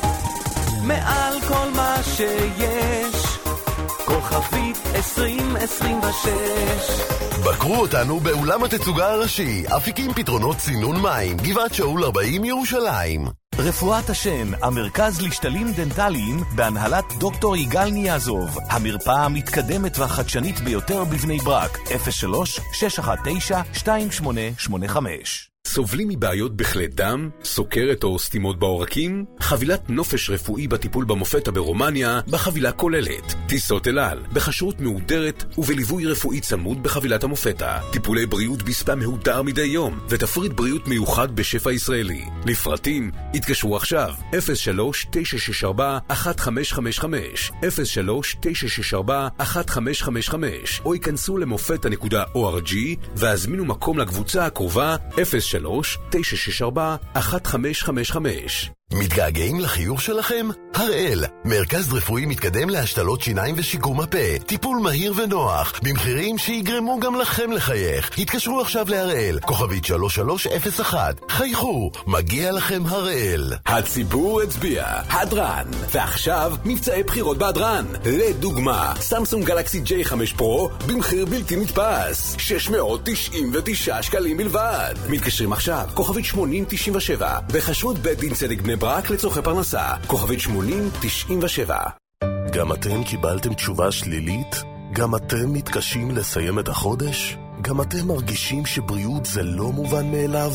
מעל כל מה שיש, כוכבית עשרים עשרים ושש. בקרו אותנו באולם התצוגה הראשי, אפיקים פתרונות צינון מים, גבעת שאול ארבעים ירושלים. רפואת השן, המרכז לשתלים דנטליים בהנהלת דוקטור יגאל ניאזוב, המרפאה המתקדמת והחדשנית ביותר בבני ברק, אפס שלוש שש אחת תשע שתיים שמונה שמונה חמש. סובלים מבעיות בכלי דם, סוכרת או סתימות בעורקים? חבילת נופש רפואי בטיפול במופתא ברומניה בחבילה כוללת. טיסות אל על, בכשרות מהודרת ובליווי רפואי צמוד בחבילת המופתא. טיפולי בריאות בספא מהודר מדי יום ותפריט בריאות מיוחד בשפע ישראלי. לפרטים, התקשרו עכשיו אפס שלוש תשע שש ארבע אחת חמש חמש חמש אפס שלוש תשע שש ארבע אחת חמש חמש חמש או ייכנסו למופתא נקודה או אר ג'י והזמינו מקום לקבוצה הקרובה אפס שלוש תשע שש ארבע אחת חמש חמש חמש. מתגעגעים לחיוך שלכם? הראל, מרכז רפואי מתקדם להשתלות שיניים ושיקום הפה. טיפול מהיר ונוח, במחירים שיגרמו גם לכם לחייך. התקשרו עכשיו להראל, כוכבית שלוש שלוש אפס אחת. חייכו, מגיע לכם הראל. הציבור הצביע, הדרן, ועכשיו מבצעי בחירות בהדרן. לדוגמה, סמסונג גלקסי ג'יי חמש פרו במחיר בלתי נתפס, שש מאות תשעים ותשעה שקלים בלבד. מתקשרים עכשיו, כוכבית שמונים תשעים ושבע, בחשרות בית דין צדק בני ברק לצורכי פרנסה, כוכבית שמונים תשעים ושבע. גם אתם קיבלתם תשובה שלילית? גם אתם מתקשים לסיים את החודש? גם אתם מרגישים שבריאות זה לא מובן מאליו?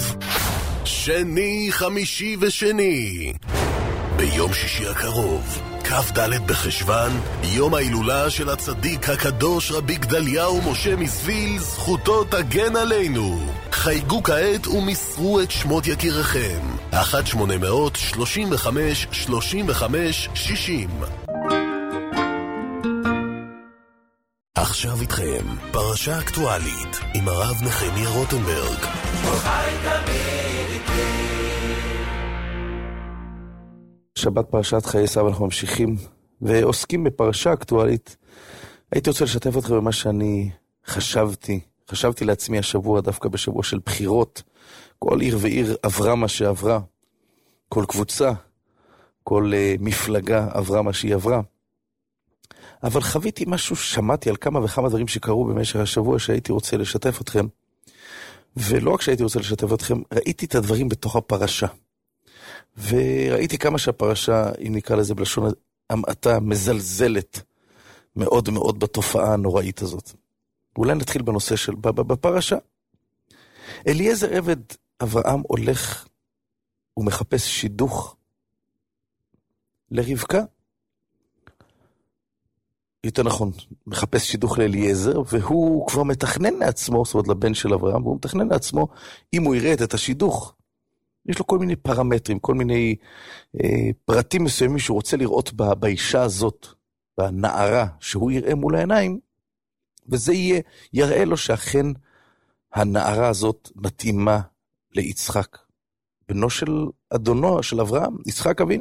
שני, חמישי ושני. ביום שישי הקרוב, כף ד' בחשוון, יום ההילולה של הצדיק הקדוש רבי גדליהו משה מסוויל, זכותו תגן עלינו. חייגו כעת ומסרו את שמות יקיריכם. אחת שמונה מאות שלושים וחמש שלושים וחמש שישים. עכשיו איתכם, פרשה אקטואלית עם הרב נחמיה רוטנברג. חי תמיד איתי. שבת פרשת חיי שרה, אנחנו ממשיכים ועוסקים בפרשה אקטואלית. הייתי רוצה לשתף אתכם במה שאני חשבתי, חשבתי לעצמי השבוע, דווקא בשבוע של בחירות. כל עיר ועיר עברה מה שעברה, כל קבוצה, כל uh, מפלגה עברה מה שהיא עברה. אבל חוויתי משהו, שמעתי על כמה וכמה דברים שקרו במשך השבוע שהייתי רוצה לשתף אתכם. ולא רק שהייתי רוצה לשתף אתכם, ראיתי את הדברים בתוך הפרשה. וראיתי כמה שהפרשה, אם נקרא לזה בלשון המעטה, מזלזלת מאוד מאוד בתופעה הנוראית הזאת. אולי נתחיל בנושא של בפרשה. אליעזר עבד אברהם הולך ומחפש שידוך לרבקה. יותר נכון, מחפש שידוך לאליעזר, והוא כבר מתכנן לעצמו, זאת אומרת לבן של אברהם, והוא מתכנן לעצמו, אם הוא יראה את השידוך, יש לו כל מיני פרמטרים, כל מיני אה, פרטים מסוימים שהוא רוצה לראות ב, באישה הזאת, בנערה שהוא יראה מול העיניים, וזה יהיה, יראה לו שאכן הנערה הזאת מתאימה ליצחק, בנו של אדונו, של אברהם, יצחק אבינו.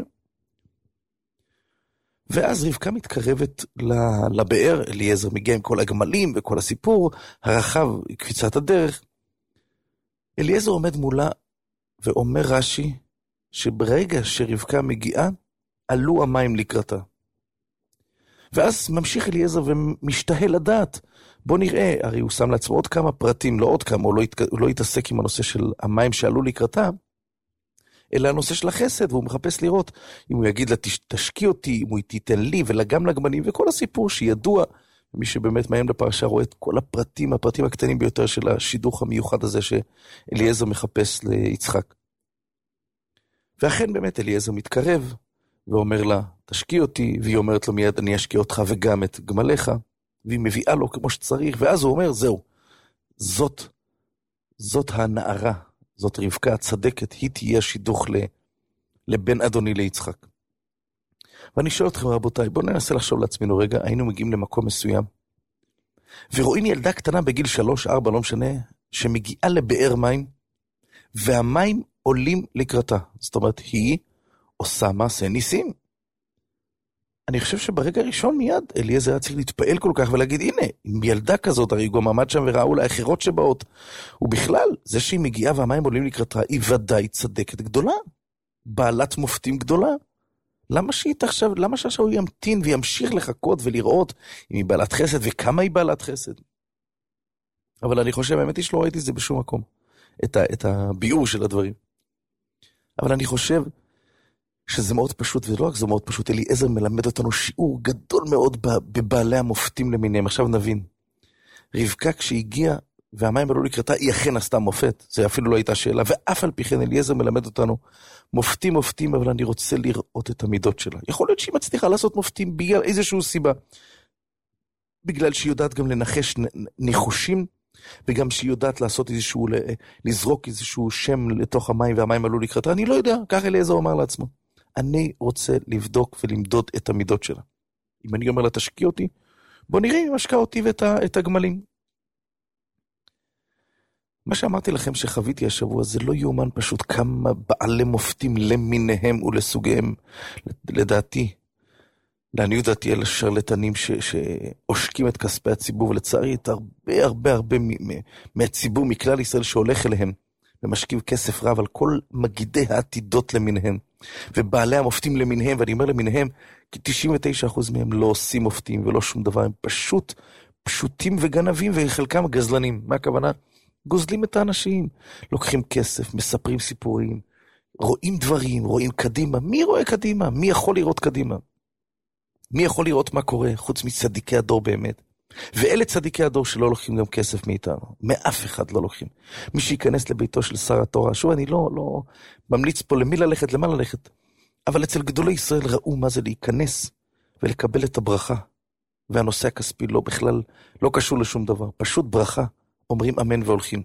ואז רבקה מתקרבת לבאר, אליעזר מגיע עם כל הגמלים וכל הסיפור, הרחב, קפיצת הדרך. אליעזר עומד מולה, ואומר רש"י, שברגע שרבקה מגיעה, עלו המים לקראתה. ואז ממשיך אליעזר ומשתהה לדעת. בוא נראה, הרי הוא שם לעצמו עוד כמה פרטים, לא עוד כמה, הוא לא, ית, הוא לא יתעסק עם הנושא של המים שעלו לקראתה, אלא הנושא של החסד, והוא מחפש לראות אם הוא יגיד לה, תשקיע אותי, אם הוא תיתן לי וגם לגמנים, וכל הסיפור שידוע, מי שבאמת מהם לפרשה רואה את כל הפרטים, הפרטים הקטנים ביותר של השידוך המיוחד הזה, שאליעזר מחפש ליצחק. ואכן באמת אליעזר מתקרב, ואומר לה, תשקיע אותי, והיא אומרת לו מיד, אני אשקיע אותך וגם את גמליך, והיא מביאה לו כמו שצריך, ואז הוא אומר, זהו, זאת, זאת הנערה, זאת רבקה הצדקת, היא תהיה שידוך לבן אדוני ליצחק. ואני שואל אתכם רבותיי, בואו ננסה לחשוב לעצמנו רגע, היינו מגיעים למקום מסוים, ורואים ילדה קטנה בגיל שלוש, ארבע, לא משנה, שמגיעה לבאר מים, והמים עולים לקראתה. זאת אומרת, היא עושה מעשה ניסים. אני חושב שברגע הראשון מיד, אליעזר היה צריך להתפעל כל כך ולהגיד, הנה, עם ילדה כזאת, הרי גם עמד שם וראו לה אחרות שבאות, ובכלל, זה שהיא מגיעה והמים עולים לקראתה, היא ודאי צדקת גדולה, בעלת מופתים גדולה. למה שהיא תחשב, למה שעכשיו הוא ימתין וימשיך לחכות ולראות אם היא בעלת חסד וכמה היא בעלת חסד? אבל אני חושב, האמת היא שלא ראיתי את זה בשום מקום, את, ה, את הביאור של הדברים. אבל אני חושב שזה מאוד פשוט, ולא רק זה מאוד פשוט, אליעזר מלמד אותנו שיעור גדול מאוד בבעלי המופתים למיניהם. עכשיו נבין, רבקה כשהגיעה והמים עלו לקראתה, היא אכן עשתה מופת, זה אפילו לא הייתה שאלה, ואף על פי כן אליעזר מלמד אותנו, מופתים מופתים, אבל אני רוצה לראות את המידות שלה. יכול להיות שהיא מצליחה לעשות מופתים בגלל איזושהי סיבה, בגלל שהיא יודעת גם לנחש ניחושים, וגם שהיא יודעת לעשות איזשהו, לזרוק איזשהו שם לתוך המים, והמים עלו לקראתה, אני לא יודע, כך אליעזר אומר לעצמו. אני רוצה לבדוק ולמדוד את המידות שלה. אם אני אומר לה, תשקיע אותי, בוא נראה אם משקע אותי ואת את הגמלים. מה שאמרתי לכם שחוויתי השבוע, זה לא יאומן פשוט כמה בעלי מופתים למיניהם ולסוגיהם, לדעתי, לעניות דעתי אלה שרלטנים ש, שעושקים את כספי הציבור, ולצערי את הרבה הרבה הרבה מהציבור מכלל ישראל שהולך אליהם, ומשקיע כסף רב על כל מגידי העתידות למיניהם, ובעלי המופתים למיניהם, ואני אומר למיניהם, כי תשעים ותשעה אחוז מהם לא עושים מופתים ולא שום דבר, הם פשוט פשוטים וגנבים, וחלקם גזלנים. מה הכוונה? גוזלים את האנשים, לוקחים כסף, מספרים סיפורים, רואים דברים, רואים קדימה. מי רואה קדימה? מי יכול לראות קדימה? מי יכול לראות מה קורה חוץ מצדיקי הדור באמת? ואלה צדיקי הדור שלא לוקחים גם כסף מאיתנו. מאף אחד לא לוקחים. מי שיכנס לביתו של שר התורה, שוב אני לא, לא ממליץ פה למי ללכת, למה ללכת. אבל אצל גדולי ישראל ראו מה זה להיכנס ולקבל את הברכה. והנושא הכספי לא בכלל, לא קשור לשום דבר. פשוט ברכה. אומרים אמן והולכים.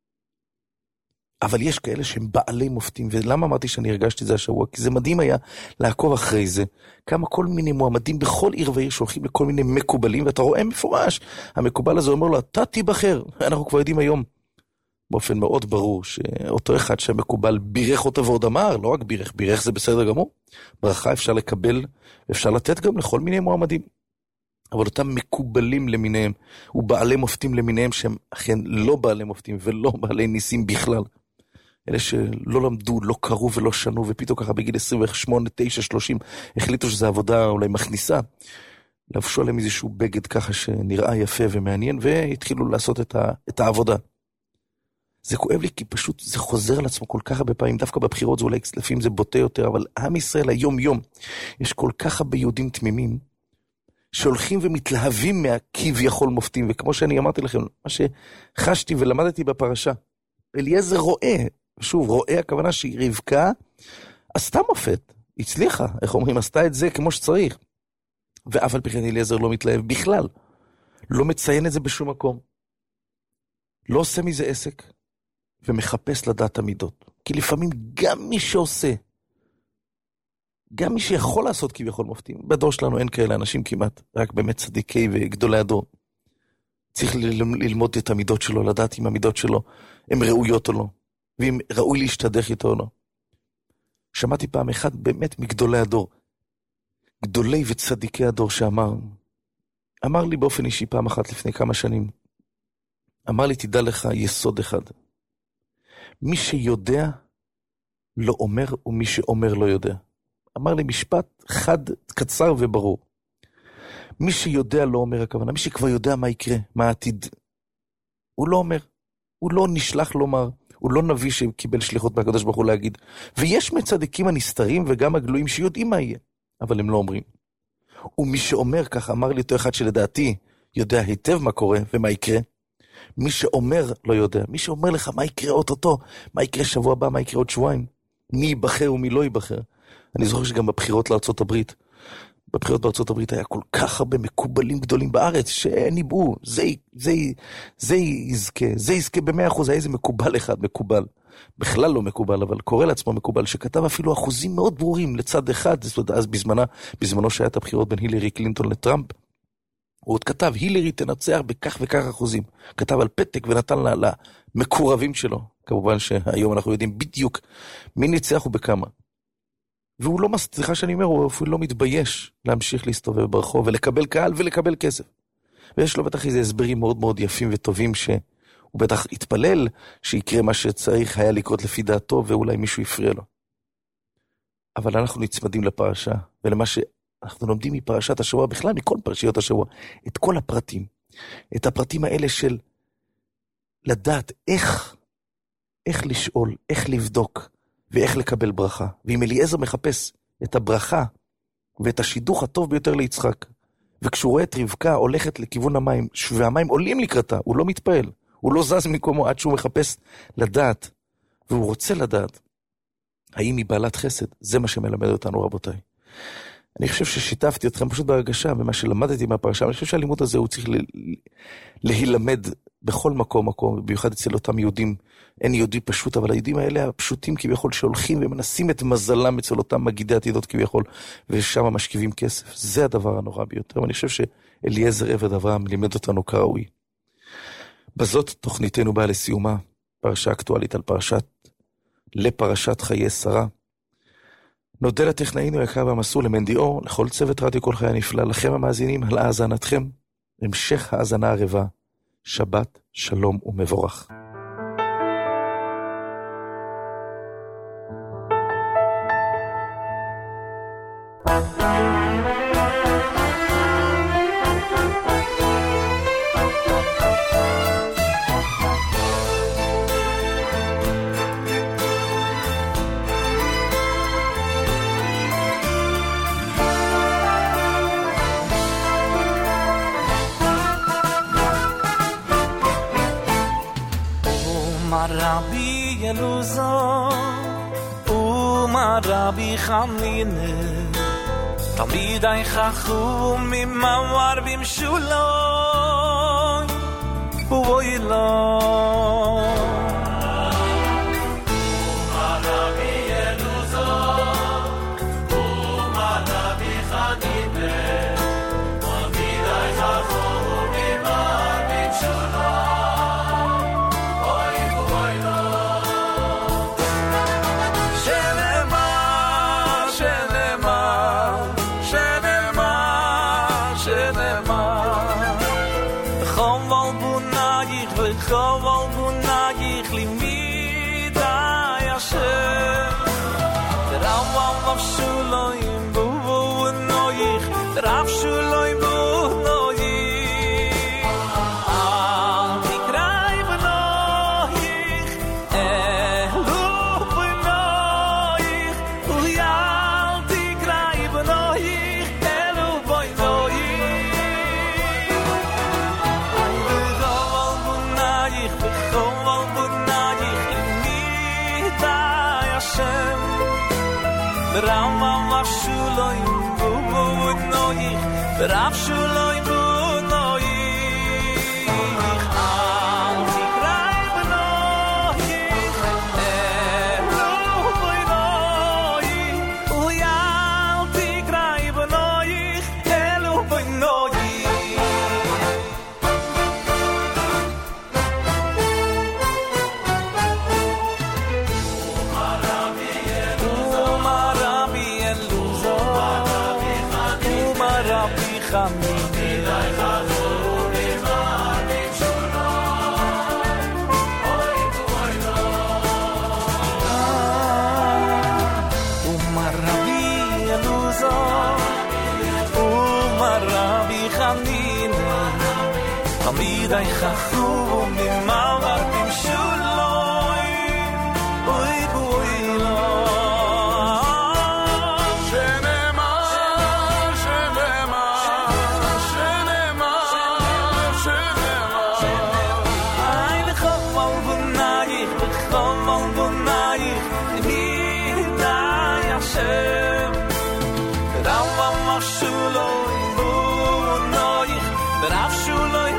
אבל יש כאלה שהם בעלי מופתים, ולמה אמרתי שאני הרגשתי זה השבוע? כי זה מדהים היה לעקוב אחרי זה, כמה כל מיני מועמדים בכל עיר ועיר שהולכים לכל מיני מקובלים, ואתה רואה מפורש, המקובל הזה אומר לו, אתה תיבחר. אנחנו כבר יודעים היום, באופן מאוד ברור, שאותו אחד שהמקובל בירך אותו ועוד אמר, לא רק בירך, בירך זה בסדר גמור, ברכה אפשר לקבל, אפשר לתת גם לכל מיני מועמדים. אבל אותם מקובלים למיניהם, ובעלי מופתים למיניהם, שהם אכן לא בעלי מופתים, ולא בעלי ניסים בכלל. אלה שלא למדו, לא קראו ולא שנו, ופתאום ככה בגיל עשרים ושמונה, תשע, שלושים, החליטו שזו עבודה אולי מכניסה, לבשו עליהם איזשהו בגד ככה שנראה יפה ומעניין, והתחילו לעשות את, ה, את העבודה. זה כואב לי כי פשוט זה חוזר על עצמו כל כך הרבה פעמים, דווקא בבחירות זה אולי לפעמים זה בוטה יותר, אבל עם ישראל היום יום, יש כל כך הרבה יהודים תמימים, שהולכים ומתלהבים מהכביכול מופתים, וכמו שאני אמרתי לכם, מה שחשתי ולמדתי בפרשה, אליעזר רואה, שוב, רואה הכוונה שהיא רבקה, עשתה מופת, הצליחה, איך אומרים, עשתה את זה כמו שצריך, ואף על פי כן אליעזר לא מתלהב בכלל, לא מציין את זה בשום מקום, לא עושה מזה עסק, ומחפש לדעת המידות, כי לפעמים גם מי שעושה, גם מי שיכול לעשות כביכול מופתים, בדור שלנו אין כאלה אנשים כמעט, רק באמת צדיקי וגדולי הדור. צריך ללמוד את המידות שלו, לדעת אם המידות שלו הן ראויות או לא, ואם ראוי להשתדך איתו או לא. שמעתי פעם אחד באמת מגדולי הדור, גדולי וצדיקי הדור שאמר, אמר לי באופן אישי פעם אחת לפני כמה שנים, אמר לי תדע לך יסוד אחד, מי שיודע לא אומר ומי שאומר לא יודע. אמר לי משפט חד, קצר וברור. מי שיודע לא אומר הכוונה, מי שכבר יודע מה יקרה, מה העתיד. הוא לא אומר, הוא לא נשלח לומר, הוא לא נביא שקיבל שליחות מהקדוש ברוך הוא להגיד. ויש מצדיקים הנסתרים וגם הגלויים שיודעים מה יהיה, אבל הם לא אומרים. ומי שאומר כך, אמר לי אותו אחד שלדעתי יודע היטב מה קורה ומה יקרה, מי שאומר לא יודע, מי שאומר לך מה יקרה אוטוטו, מה יקרה שבוע הבא, מה יקרה עוד שבועיים, מי ייבחר ומי לא ייבחר. אני זוכר שגם בבחירות לארצות הברית, בבחירות בארצות הברית היה כל כך הרבה מקובלים גדולים בארץ, שאין ניבאו, זה, זה, זה יזכה, זה יזכה במאה אחוז, היה איזה מקובל אחד, מקובל, בכלל לא מקובל, אבל קורא לעצמו מקובל, שכתב אפילו אחוזים מאוד ברורים לצד אחד, אז בזמנה, בזמנו שהיה את הבחירות בין הילרי קלינטון לטראמפ, הוא עוד כתב, הילרי תנצח בכך וכך אחוזים, כתב על פתק ונתן לה, למקורבים שלו, כמובן שהיום אנחנו יודעים בדיוק מי ניצח ובכמה. והוא לא, סליחה שאני אומר, הוא אפילו לא מתבייש להמשיך להסתובב ברחוב ולקבל קהל ולקבל כסף. ויש לו בטח איזה הסברים מאוד מאוד יפים וטובים שהוא בטח התפלל שיקרה מה שצריך היה לקרות לפי דעתו ואולי מישהו יפריע לו. אבל אנחנו נצמדים לפרשה ולמה שאנחנו לומדים מפרשת השבוע, בכלל מכל פרשיות השבוע, את כל הפרטים. את הפרטים האלה של לדעת איך, איך לשאול, איך לבדוק, ואיך לקבל ברכה. ואם אליעזר מחפש את הברכה ואת השידוך הטוב ביותר ליצחק, וכשהוא רואה את רבקה הולכת לכיוון המים, והמים עולים לקראתה, הוא לא מתפעל, הוא לא זז מקומו עד שהוא מחפש לדעת, והוא רוצה לדעת, האם היא בעלת חסד? זה מה שמלמד אותנו, רבותיי. אני חושב ששיתפתי אתכם פשוט בהרגשה, ומה שלמדתי מהפרשה, אני חושב שהלימוד הזה הוא צריך להילמד בכל מקום מקום, במיוחד אצל אותם יהודים, אין יהודי פשוט, אבל היהודים האלה הפשוטים כביכול שהולכים ומנסים את מזלם אצל אותם מגידי עתידות כביכול, ושם משכיבים כסף. זה הדבר הנורא ביותר, ואני חושב שאליעזר עבד אברהם לימד אותנו כראוי. בזאת תוכניתנו באה לסיומה, פרשה אקטואלית על פרשת, לפרשת חיי שרה. נודה לטכנאינו יקר והמסור למנדיאור, לכל צוות רדיו כל חיי הנפלא, לכם המאזינים, על האזנתכם, המשך האזנה הרבה, שבת, שלום ומבורך. Rabbi Eluzar, Uma Rabbi Chamine, Talmidei Chachum Mimawar Bimshuloi, Uvoiloi. Uma Rabbi Eluzar, Uma Rabbi Chamine, Talmidei Chachum Mimawar Bimshuloi. Koval bunagich limidai Hashem Rav Rav Shuloim bu noich Rav Shuloim bu noich Al tikrai b'noich Elu b'noich Uyal tikrai b'noich Elu b'noich Rama Vashuloim bu noich Rav Shuloim bu noich Al tikrai b'noich Elu b'noich Uyal tikrai b'noich Elu b'noich Uma Rabbi Eluzar, Uma Rabbi די חכו ממעברתם שולוי אוי בוי לא שנאמר, שנאמר, שנאמר, שנאמר איי לחמל בנייך לחמל בנייך מי די השם רעם משולוי בנייך ברף שולוי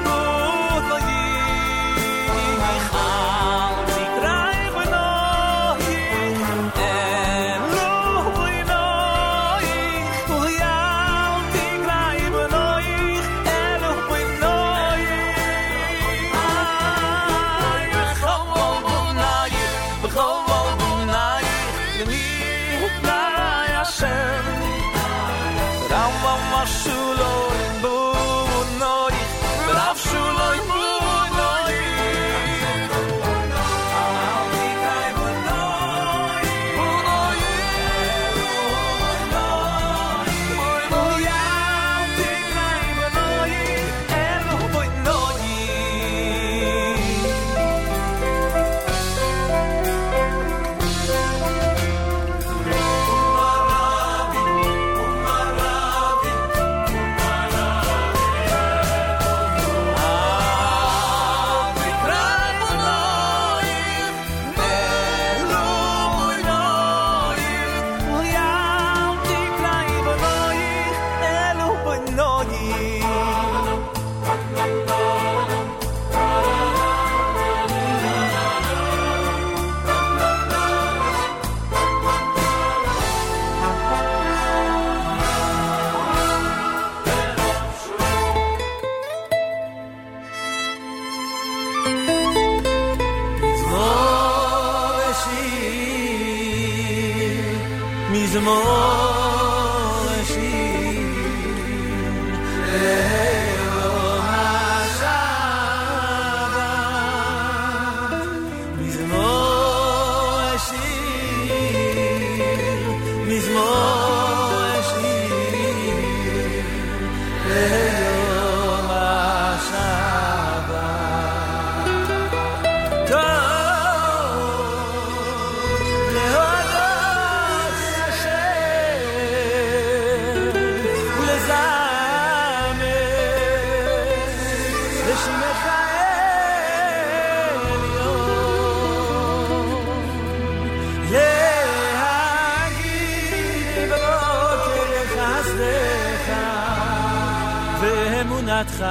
ואמונתך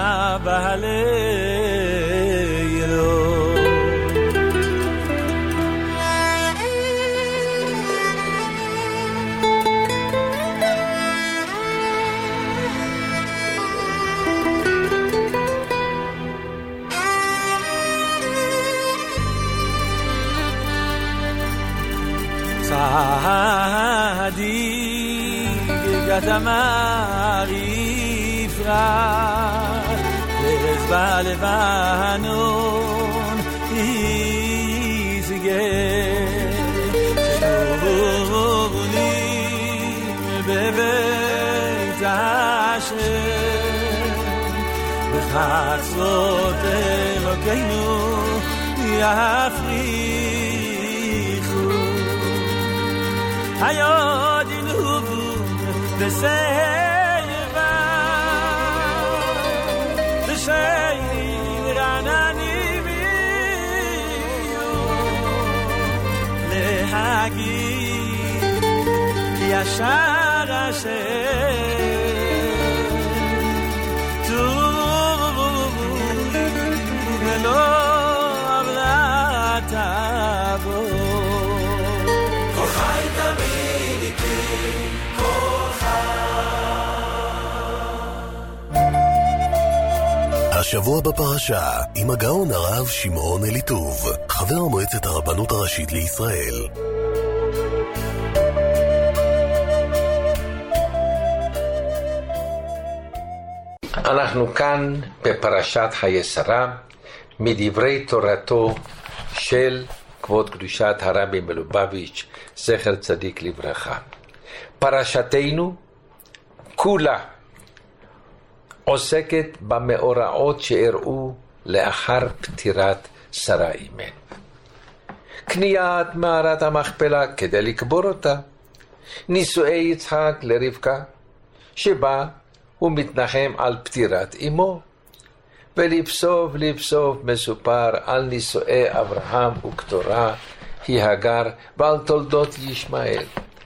בהלילו צדיק גתמרי פרס בלבנון יסגר שבונים בבית השם בחצרות אלוקינו יפריחו היודין הובו בסייבה ושיינים רעננים יהיו להגיד ישר השם טוב ולא עוולה תבוא כל חי תמיד איתי כל השבוע בפרשה עם הגאון הרב שמעון אליטוב, חבר מועצת הרבנות הראשית לישראל. אנחנו כאן בפרשת חיי שרה, מדברי תורתו של כבוד קדושת הרבי מלובביץ' זכר צדיק לברכה. פרשתנו כולה עוסקת במאורעות שאירעו לאחר פטירת שרה אימנו. קניית מערת המכפלה כדי לקבור אותה. נישואי יצחק לרבקה, שבה הוא מתנחם על פטירת אמו. ולבסוף לבסוף מסופר על נישואי אברהם וקטורה, היא הגר, ועל תולדות ישמעאל.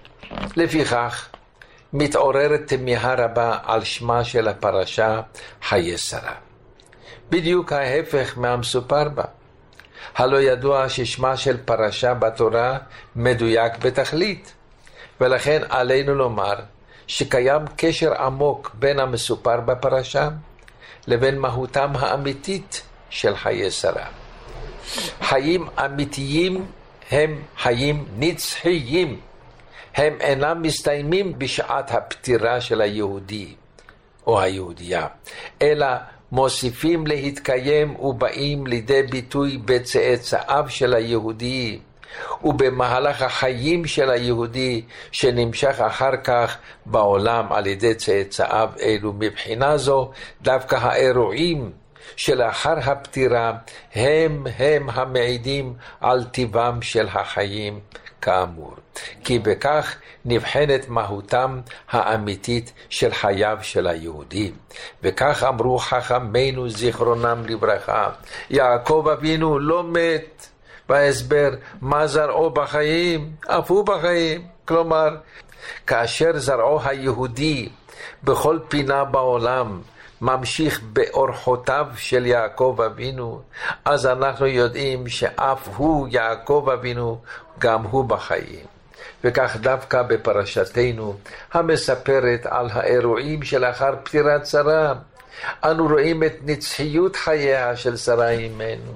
לפיכך מתעוררת תמיהה רבה על שמה של הפרשה חיי שרה. בדיוק ההפך מהמסופר בה. הלא ידוע ששמה של פרשה בתורה מדויק בתכלית, ולכן עלינו לומר שקיים קשר עמוק בין המסופר בפרשה לבין מהותם האמיתית של חיי שרה. חיים אמיתיים הם חיים נצחיים. הם אינם מסתיימים בשעת הפטירה של היהודי או היהודייה, אלא מוסיפים להתקיים ובאים לידי ביטוי בצאצאיו של היהודי ובמהלך החיים של היהודי שנמשך אחר כך בעולם על ידי צאצאיו אלו. מבחינה זו דווקא האירועים שלאחר הפטירה הם הם המעידים על טיבם של החיים כאמור, כי בכך נבחנת מהותם האמיתית של חייו של היהודי. וכך אמרו חכמינו זיכרונם לברכה, יעקב אבינו לא מת, בהסבר מה זרעו בחיים, אף הוא בחיים. כלומר, כאשר זרעו היהודי בכל פינה בעולם ממשיך באורחותיו של יעקב אבינו, אז אנחנו יודעים שאף הוא, יעקב אבינו, גם הוא בחיים. וכך דווקא בפרשתנו המספרת על האירועים שלאחר פטירת שרה, אנו רואים את נצחיות חייה של שרה אימנו.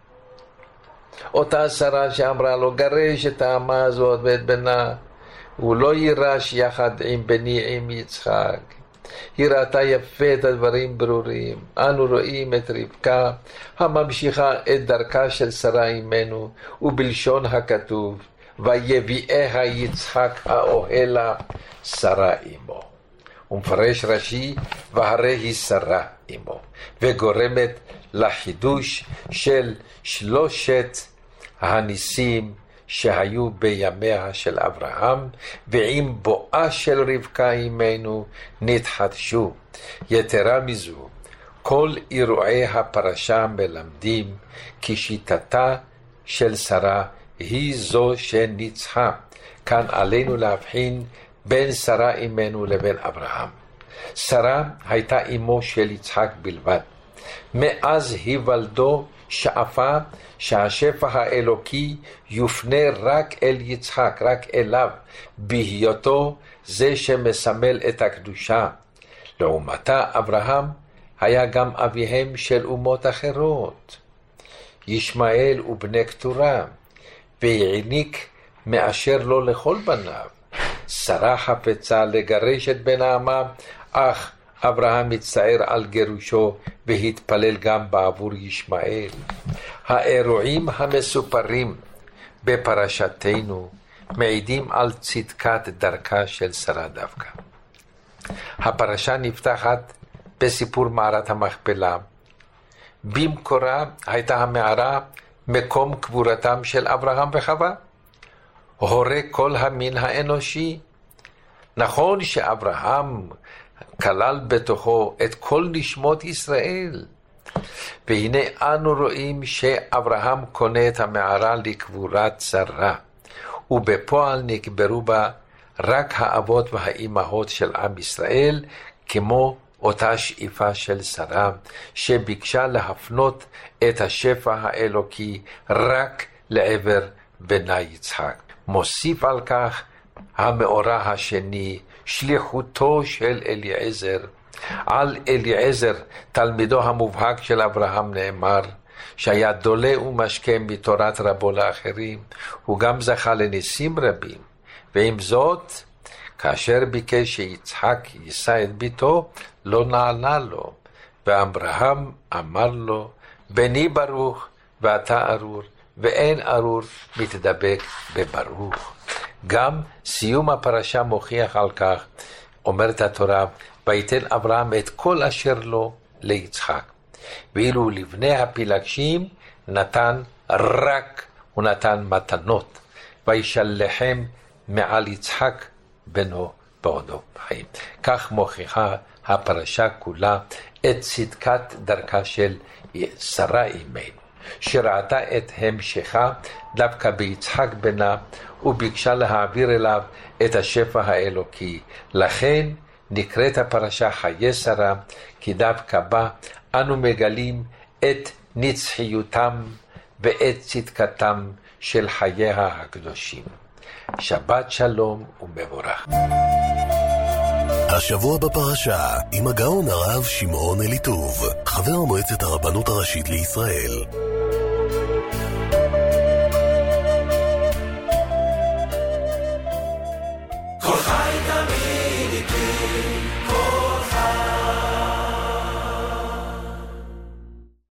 אותה שרה שאמרה לו, גרש את האמה הזאת ואת בנה, הוא לא יירש יחד עם בני עם יצחק. היא ראתה יפה את הדברים ברורים. אנו רואים את רבקה הממשיכה את דרכה של שרה אימנו, ובלשון הכתוב, ויביאיה יצחק האוהלה שרה אמו. ומפרש רש"י, והרי היא שרה אמו, וגורמת לחידוש של שלושת הניסים שהיו בימיה של אברהם, ועם בואה של רבקה אימנו נתחדשו. יתרה מזו, כל אירועי הפרשה מלמדים כי שיטתה של שרה היא זו שניצחה. כאן עלינו להבחין בין שרה אימנו לבין אברהם. שרה הייתה אמו של יצחק בלבד. מאז היוולדו שאפה שהשפע האלוקי יופנה רק אל יצחק, רק אליו, בהיותו זה שמסמל את הקדושה. לעומתה אברהם היה גם אביהם של אומות אחרות, ישמעאל ובני קטורה, והעניק מאשר לו לכל בניו. שרה חפצה לגרש את בן האמה, אך אברהם מצטער על גירושו והתפלל גם בעבור ישמעאל. האירועים המסופרים בפרשתנו מעידים על צדקת דרכה של שרה דווקא. הפרשה נפתחת בסיפור מערת המכפלה. במקורה הייתה המערה מקום קבורתם של אברהם וחווה, הורי כל המין האנושי. נכון שאברהם כלל בתוכו את כל נשמות ישראל, והנה אנו רואים שאברהם קונה את המערה לקבורת שרה, ובפועל נקברו בה רק האבות והאימהות של עם ישראל, כמו אותה שאיפה של שרה שביקשה להפנות את השפע האלוקי רק לעבר בנה יצחק. מוסיף על כך המאורע השני, שליחותו של אליעזר. על אליעזר, תלמידו המובהק של אברהם, נאמר שהיה דולה ומשקה מתורת רבו לאחרים. הוא גם זכה לניסים רבים, ועם זאת, כאשר ביקש שיצחק יישא את ביתו, לא נענה לו, ואברהם אמר לו, בני ברוך ואתה ארור, ואין ארור מתדבק בברוך. גם סיום הפרשה מוכיח על כך. אומרת התורה, ויתן אברהם את כל אשר לו ליצחק. ואילו לבני הפילגשים נתן רק, הוא נתן מתנות, וישלחם מעל יצחק בנו בעודו בחיים. כך מוכיחה הפרשה כולה את צדקת דרכה של שרה אימנו, שראתה את המשכה דווקא ביצחק בנה, וביקשה להעביר אליו את השפע האלוקי. לכן נקראת הפרשה חיי שרה, כי דווקא בה אנו מגלים את נצחיותם ואת צדקתם של חייה הקדושים. שבת שלום ומבורך. השבוע בפרשה עם הגאון הרב שמעון אליטוב, חבר מועצת הרבנות הראשית לישראל.